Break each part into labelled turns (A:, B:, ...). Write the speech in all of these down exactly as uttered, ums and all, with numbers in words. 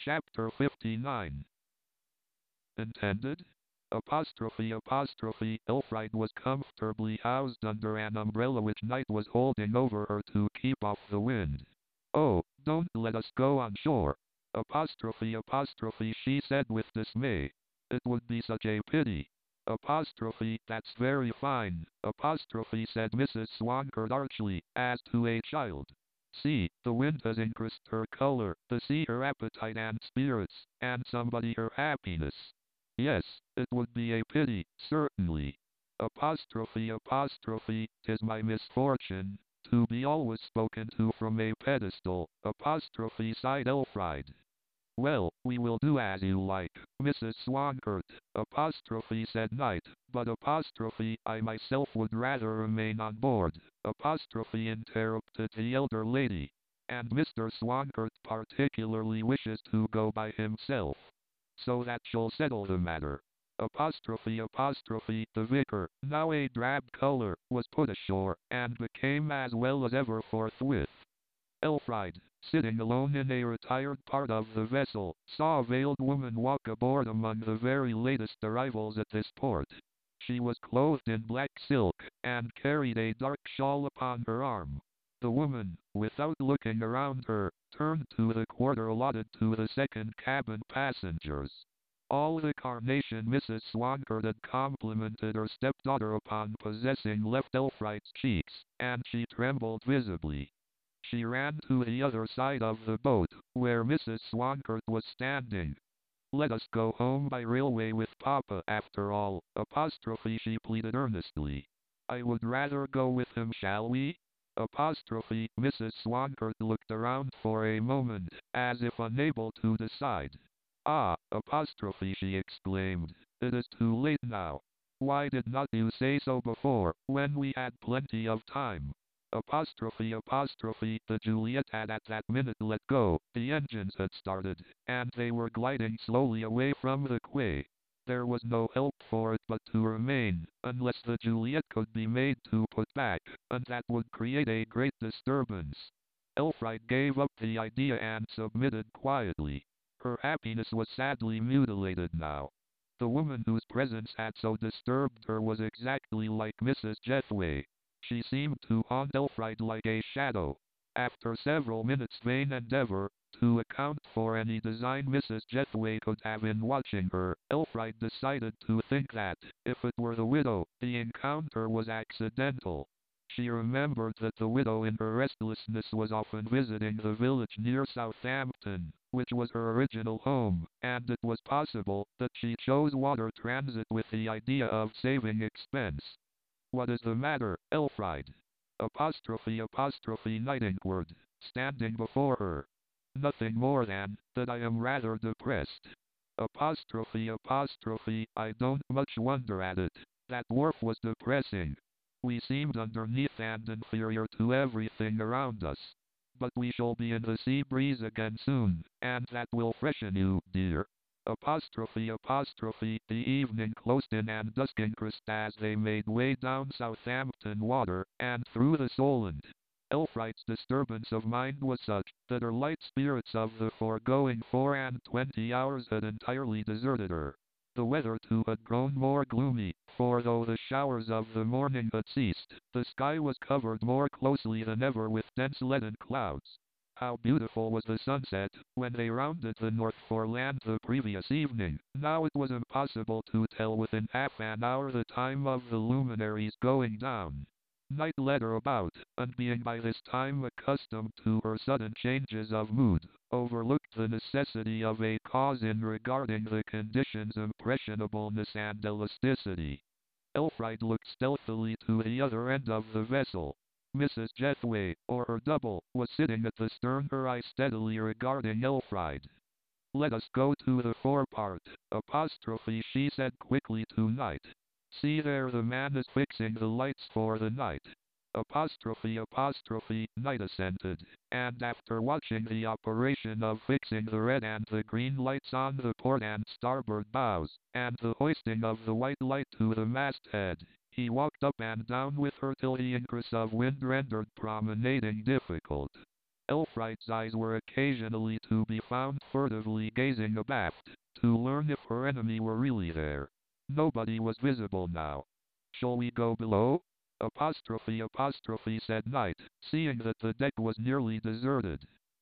A: Chapter fifty-nine. Intended? Apostrophe apostrophe Elfriede was comfortably housed under an umbrella which Night was holding over her to keep off the wind. "Oh, don't let us go on shore." Apostrophe apostrophe she said with dismay. "It would be such a pity." Apostrophe That's very fine. Apostrophe said Missus Swankard archly, as to a child. See, the wind has increased her color, the sea her appetite and spirits, and somebody her happiness. Yes, it would be a pity, certainly. Apostrophe apostrophe 'Tis my misfortune to be always spoken to from a pedestal. Apostrophe sighed Elfriede. "Well, we will do as you like, Missus Swankard," apostrophe said Night, "but apostrophe I myself would rather remain on board," apostrophe interrupted the elder lady. "And Mister Swankard particularly wishes to go by himself. So that shall settle the matter." Apostrophe apostrophe The vicar, now a drab color, was put ashore, and became as well as ever forthwith. Elfriede, sitting alone in a retired part of the vessel, saw a veiled woman walk aboard among the very latest arrivals at this port. She was clothed in black silk, and carried a dark shawl upon her arm. The woman, without looking around her, turned to the quarter allotted to the second cabin passengers. All the carnation Missus Swankard had complimented her stepdaughter upon possessing left Elfriede's cheeks, and she trembled visibly. She ran to the other side of the boat, where Missus Swankard was standing. "Let us go home by railway with Papa after all," apostrophe she pleaded earnestly. "I would rather go with him, shall we?" Apostrophe Missus Swankard looked around for a moment, as if unable to decide. "Ah, apostrophe she exclaimed, "it is too late now. Why did not you say so before, when we had plenty of time?" Apostrophe apostrophe The Juliet had at that minute let go, the engines had started, and they were gliding slowly away from the quay. There was no help for it but to remain, unless the Juliet could be made to put back, and that would create a great disturbance. Elfriede gave up the idea and submitted quietly. Her happiness was sadly mutilated now. The woman whose presence had so disturbed her was exactly like Missus Jethway. She seemed to haunt Elfriede like a shadow. After several minutes' vain endeavor to account for any design Missus Jethway could have in watching her, Elfriede decided to think that, if it were the widow, the encounter was accidental. She remembered that the widow in her restlessness was often visiting the village near Southampton, which was her original home, and it was possible that she chose water transit with the idea of saving expense. "What is the matter, Elfriede?" Apostrophe apostrophe Night inquired, standing before her. "Nothing more than that I am rather depressed." Apostrophe apostrophe I don't much wonder at it. That wharf was depressing. We seemed underneath and inferior to everything around us. But we shall be in the sea breeze again soon, and that will freshen you, dear. Apostrophe apostrophe The evening closed in and dusk increased as they made way down Southampton Water, and through the Solent. Elfriede's disturbance of mind was such, that her light spirits of the foregoing four and twenty hours had entirely deserted her. The weather too had grown more gloomy, for though the showers of the morning had ceased, the sky was covered more closely than ever with dense leaden clouds. How beautiful was the sunset, when they rounded the north for land the previous evening! Now it was impossible to tell within half an hour the time of the luminaries going down. Night led her about, and being by this time accustomed to her sudden changes of mood, overlooked the necessity of a cause in regarding the conditions' impressionableness and elasticity. Elfriede looked stealthily to the other end of the vessel. Missus Jethway, or her double, was sitting at the stern, her eye steadily regarding Elfriede. "Let us go to the forepart," apostrophe she said quickly to Night. "See there, the man is fixing the lights for the night." Apostrophe apostrophe Night assented, and after watching the operation of fixing the red and the green lights on the port and starboard bows, and the hoisting of the white light to the masthead, he walked up and down with her till the increase of wind rendered promenading difficult. Elfride's eyes were occasionally to be found furtively gazing abaft, to learn if her enemy were really there. Nobody was visible now. Shall we go below? Apostrophe apostrophe said Knight, seeing that the deck was nearly deserted.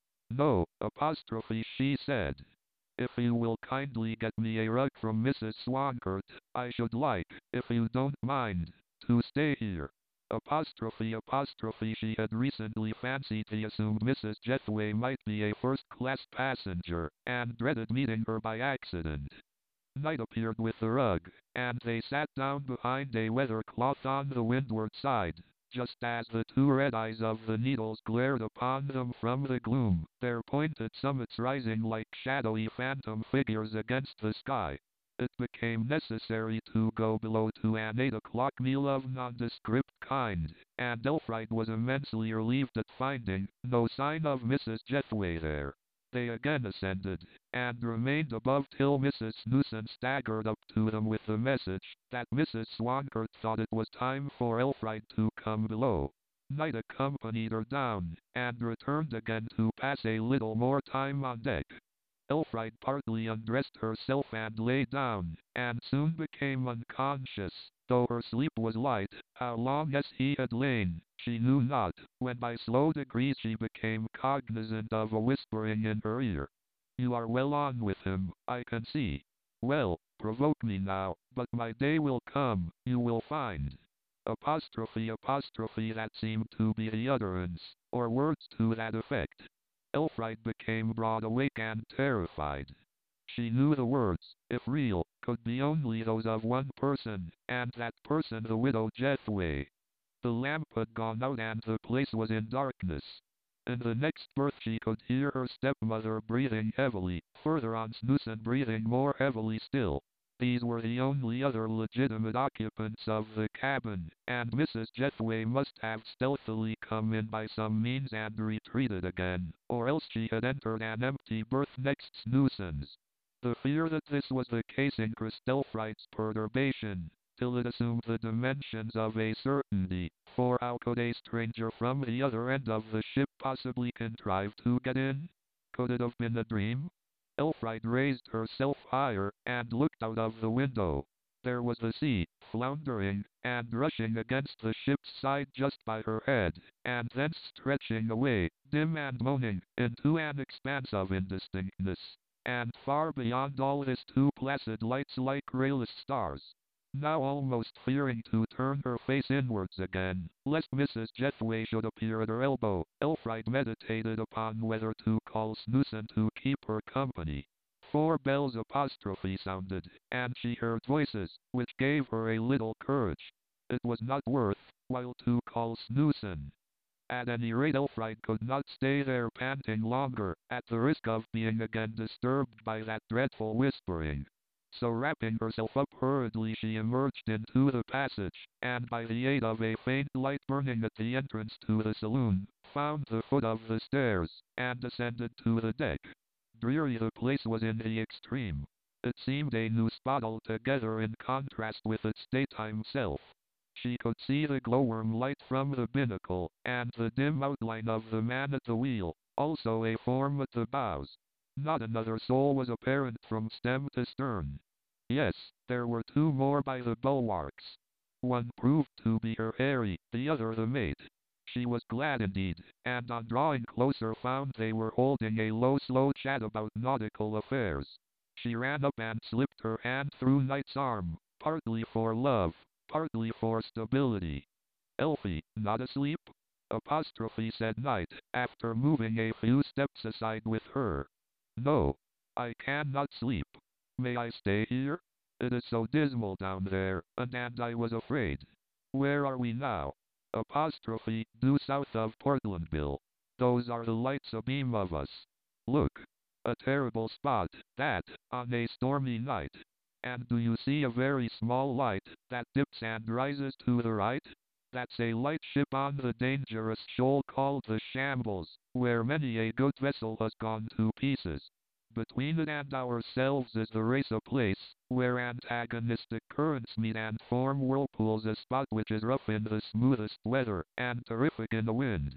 A: No, apostrophe she said. If you will kindly get me a rug from Missus Swankert, I should like, if you don't mind, to stay here. Apostrophe apostrophe she had recently fancied he assumed Missus Jethway might be a first-class passenger, and dreaded meeting her by accident. Night appeared with the rug, and they sat down behind a weather cloth on the windward side. Just as the two red eyes of the Needles glared upon them from the gloom, their pointed summits rising like shadowy phantom figures against the sky. It became necessary to go below to an eight o'clock meal of nondescript kind, and Elfride was immensely relieved at finding no sign of Missus Jethway there. They again ascended, and remained above till Missus Snoosen staggered up to them with the message that Missus Swankert thought it was time for Elfride to come below. Knight accompanied her down, and returned again to pass a little more time on deck. Elfride partly undressed herself and lay down, and soon became unconscious, though her sleep was light. How long as he had lain, she knew not, when by slow degrees she became cognizant of a whispering in her ear. You are well on with him, I can see. Well, provoke me now, but my day will come, you will find. Apostrophe apostrophe that seemed to be the utterance, or words to that effect. Elfride became broad awake and terrified. She knew the words, if real, could be only those of one person, and that person the widow Jethway. The lamp had gone out and the place was in darkness. In the next berth she could hear her stepmother breathing heavily, further on Snoosen breathing more heavily still. These were the only other legitimate occupants of the cabin, and Missus Jethway must have stealthily come in by some means and retreated again, or else she had entered an empty berth next Snoosen's. The fear that this was the case increased Elfride's perturbation, till it assumed the dimensions of a certainty, for how could a stranger from the other end of the ship possibly contrive to get in? Could it have been a dream? Elfride raised herself higher, and looked out of the window. There was the sea, floundering, and rushing against the ship's side just by her head, and thence stretching away, dim and moaning, into an expanse of indistinctness. And far beyond all this two placid lights like rayless stars. Now almost fearing to turn her face inwards again, lest Missus Jethway should appear at her elbow, Elfride meditated upon whether to call Snoosen to keep her company. Four bells apostrophe sounded, and she heard voices, which gave her a little courage. It was not worth while to call Snoosen. At any rate Elfride could not stay there panting longer, at the risk of being again disturbed by that dreadful whispering. So wrapping herself up hurriedly she emerged into the passage, and by the aid of a faint light burning at the entrance to the saloon, found the foot of the stairs, and ascended to the deck. Dreary the place was in the extreme. It seemed a new spot altogether in contrast with its daytime self. She could see the glowworm light from the binnacle, and the dim outline of the man at the wheel, also a form at the bows. Not another soul was apparent from stem to stern. Yes, there were two more by the bulwarks. One proved to be her Harry, the other the mate. She was glad indeed, and on drawing closer found they were holding a low slow chat about nautical affairs. She ran up and slipped her hand through Knight's arm, partly for love, partly for stability. Elfie, not asleep? Apostrophe said Knight, after moving a few steps aside with her. No, I cannot sleep. May I stay here? It is so dismal down there, and, and I was afraid. Where are we now? Apostrophe, due south of Portlandville. Those are the lights abeam of us. Look. A terrible spot, that, on a stormy night. And do you see a very small light, that dips and rises to the right? That's a lightship on the dangerous shoal called the Shambles, where many a good vessel has gone to pieces. Between it and ourselves is the Racer place, where antagonistic currents meet and form whirlpools, a spot which is rough in the smoothest weather, and terrific in the wind.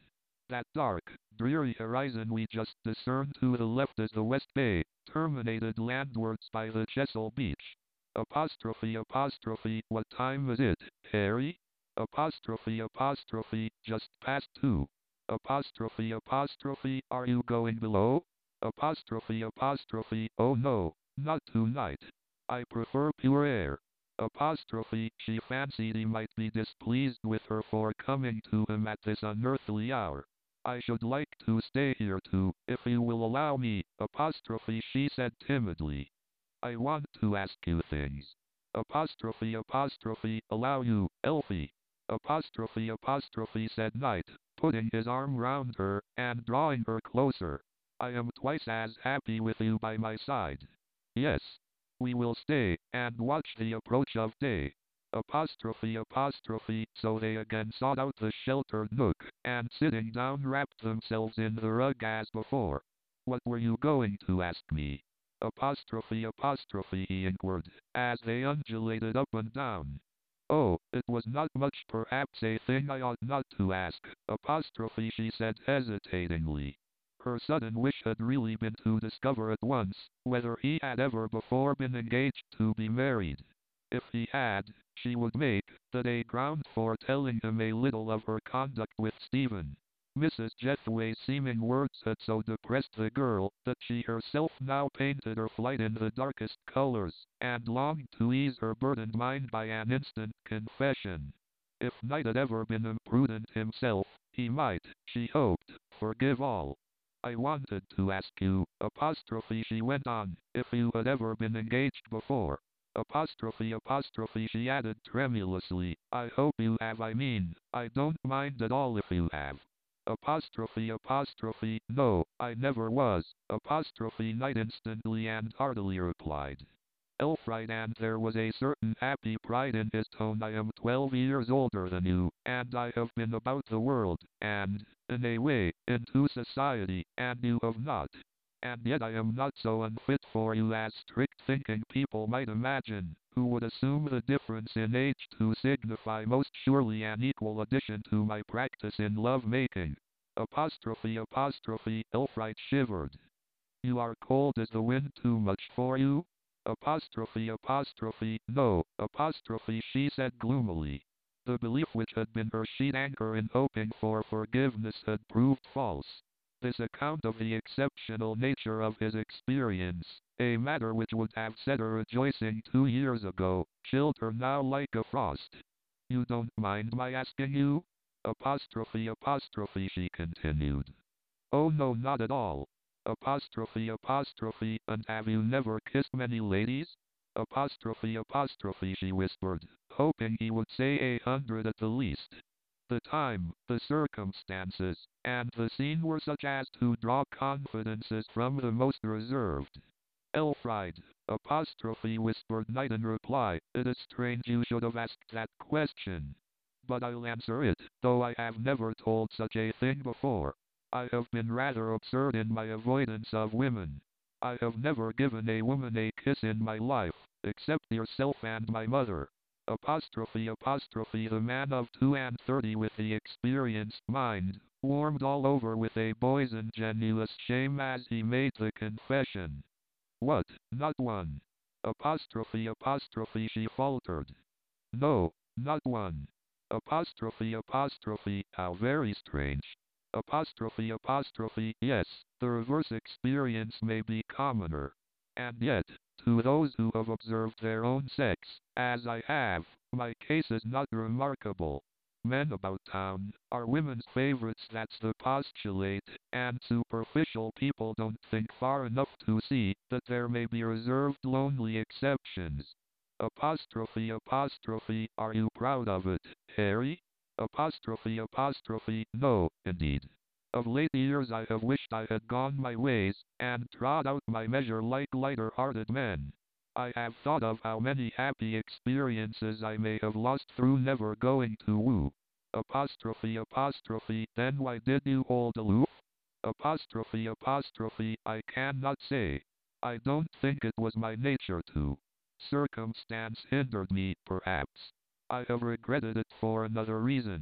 A: That dark, dreary horizon we just discerned to the left is the West Bay, terminated landwards by the Chesil Beach. Apostrophe apostrophe, what time is it, Harry? Apostrophe apostrophe, just past two. Apostrophe apostrophe, are you going below? Apostrophe apostrophe, oh no, not tonight. I prefer pure air. Apostrophe, she fancied he might be displeased with her for coming to him at this unearthly hour. I should like to stay here too, if you will allow me, apostrophe she said timidly. I want to ask you things. Apostrophe apostrophe, allow you, Elfie. Apostrophe apostrophe said Knight, putting his arm round her, and drawing her closer. I am twice as happy with you by my side. Yes. We will stay, and watch the approach of day. Apostrophe apostrophe, so they again sought out the sheltered nook, and sitting down wrapped themselves in the rug as before. What were you going to ask me? Apostrophe apostrophe he inquired, as they undulated up and down. Oh, it was not much, perhaps a thing I ought not to ask, apostrophe she said hesitatingly. Her sudden wish had really been to discover at once whether he had ever before been engaged to be married. If he had, she would make that a ground for telling him a little of her conduct with Stephen. Missus Jethway's seeming words had so depressed the girl that she herself now painted her flight in the darkest colors, and longed to ease her burdened mind by an instant confession. If Knight had ever been imprudent himself, he might, she hoped, forgive all. I wanted to ask you, apostrophe she went on, if you had ever been engaged before. Apostrophe apostrophe she added tremulously, I hope you have, I mean, I don't mind at all if you have. Apostrophe apostrophe, no, I never was, apostrophe Knight instantly and heartily replied. Elfried, and there was a certain happy pride in his tone. I am twelve years older than you, and I have been about the world, and, in a way, into society, and you have not. And yet I am not so unfit for you as strict-thinking people might imagine, who would assume the difference in age to signify most surely an equal addition to my practice in love-making. Apostrophe apostrophe, Elfried shivered. You are cold. Is the wind too much for you? Apostrophe apostrophe, no, apostrophe she said gloomily. The belief which had been her sheet anchor in hoping for forgiveness had proved false. This account of the exceptional nature of his experience, a matter which would have set her rejoicing two years ago, chilled her now like a frost. You don't mind my asking you? Apostrophe apostrophe she continued. Oh no, not at all. Apostrophe apostrophe, and have you never kissed many ladies? Apostrophe apostrophe she whispered, hoping he would say a hundred at the least. The time, the circumstances, and the scene were such as to draw confidences from the most reserved. Elfried, apostrophe whispered Knight in reply, it is strange you should have asked that question. But I'll answer it, though I have never told such a thing before. I have been rather absurd in my avoidance of women. I have never given a woman a kiss in my life, except yourself and my mother. Apostrophe apostrophe the man of two and thirty with the experienced mind, warmed all over with a boy's ingenuous shame as he made the confession. What, not one? Apostrophe apostrophe she faltered. No, not one. Apostrophe apostrophe, how very strange. Apostrophe apostrophe, yes, the reverse experience may be commoner. And yet, to those who have observed their own sex, as I have, my case is not remarkable. Men about town are women's favorites, that's the postulate, and superficial people don't think far enough to see that there may be reserved lonely exceptions. Apostrophe apostrophe, are you proud of it, Harry? Apostrophe apostrophe, no, indeed. Of late years I have wished I had gone my ways, and trod out my measure like lighter-hearted men. I have thought of how many happy experiences I may have lost through never going to woo. Apostrophe apostrophe, then why did you hold aloof? Apostrophe apostrophe, I cannot say. I don't think it was my nature to. Circumstance hindered me, perhaps. I have regretted it for another reason.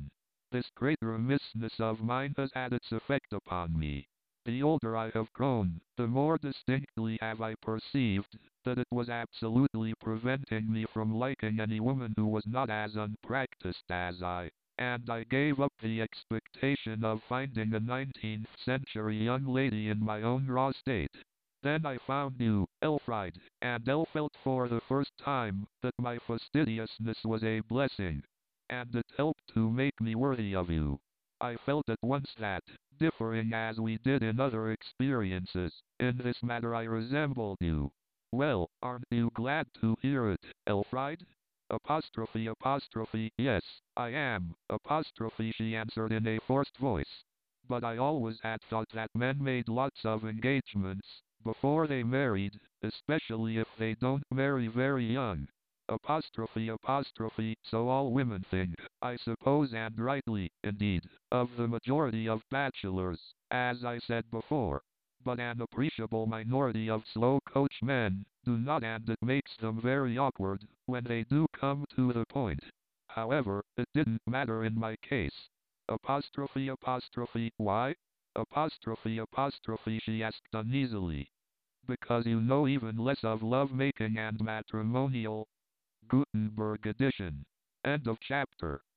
A: This great remissness of mine has had its effect upon me. The older I have grown, the more distinctly have I perceived that it was absolutely preventing me from liking any woman who was not as unpracticed as I, and I gave up the expectation of finding a nineteenth century young lady in my own raw state. Then I found you, Elfried, and El felt for the first time that my fastidiousness was a blessing, and it helped to make me worthy of you. I felt at once that, differing as we did in other experiences, in this matter I resembled you. Well, aren't you glad to hear it, Elfried? Apostrophe apostrophe, yes, I am, apostrophe she answered in a forced voice. But I always had thought that men made lots of engagements before they married, especially if they don't marry very young. Apostrophe apostrophe, so all women think, I suppose, and rightly, indeed, of the majority of bachelors, as I said before. But an appreciable minority of slow coach men do not, and it makes them very awkward when they do come to the point. However, it didn't matter in my case. Apostrophe apostrophe, why? Apostrophe apostrophe, she asked uneasily. Because you know even less of love-making and matrimonial. Gutenberg edition. End of chapter.